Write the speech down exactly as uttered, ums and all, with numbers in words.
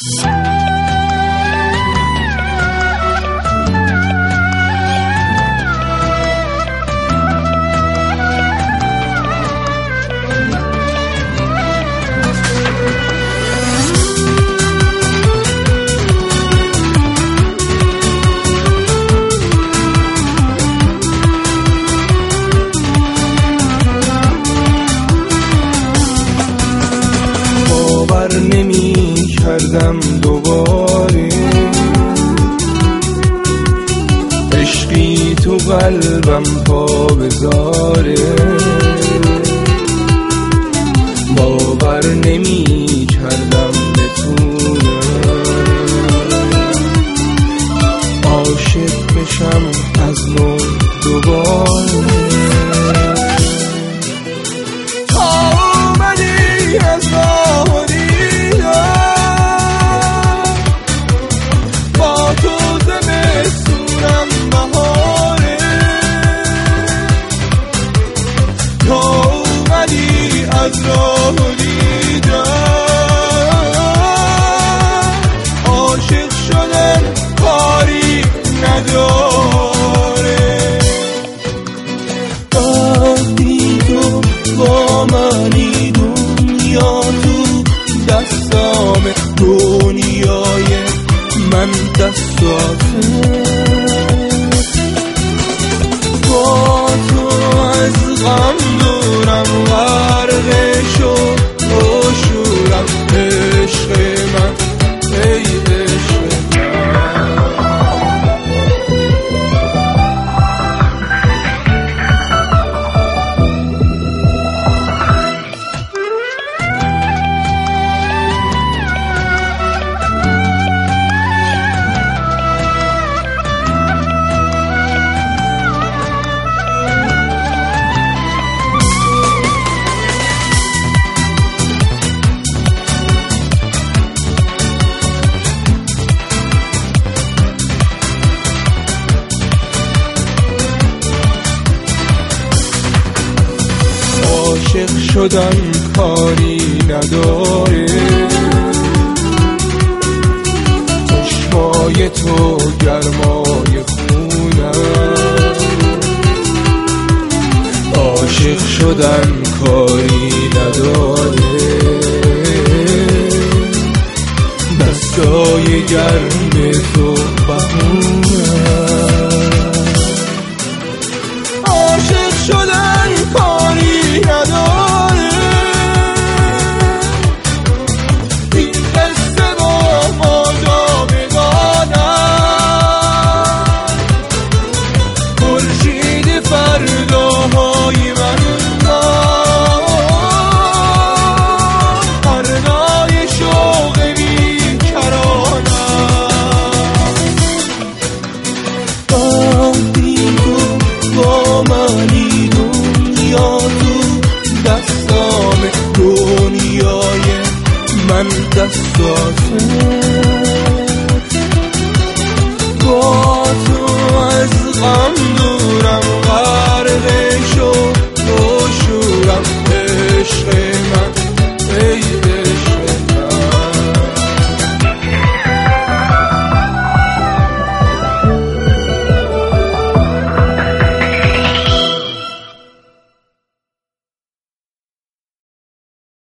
باور نمی کردم دوباره عشقی تو قلبم پا بذاره، باور نمی کردم بتونم عاشق بشم از نو دوباره. تا اومدی از راه دیدم با تو زمستونم بهاره، تا اومدی از راه دیدم عاشق شدن کاری نداره. وقتی تو با منی دنیا تو دستام، دنیای من دستاته، با تو از غم دورم غرق شد و شورم. عشق من ای عشق عاشق شدن کاری نداره، چشمای تو گرمای خونم. عاشق شدن کاری نداره، دستای گرم تو بهونم. عاشق شدن کاری نداره، این قصه با ما جاودانم. خورشید فرداهای من پردای شوق بیکرانم. وقتی تو با منی دنیا تو دستام، دنیای من دستاته،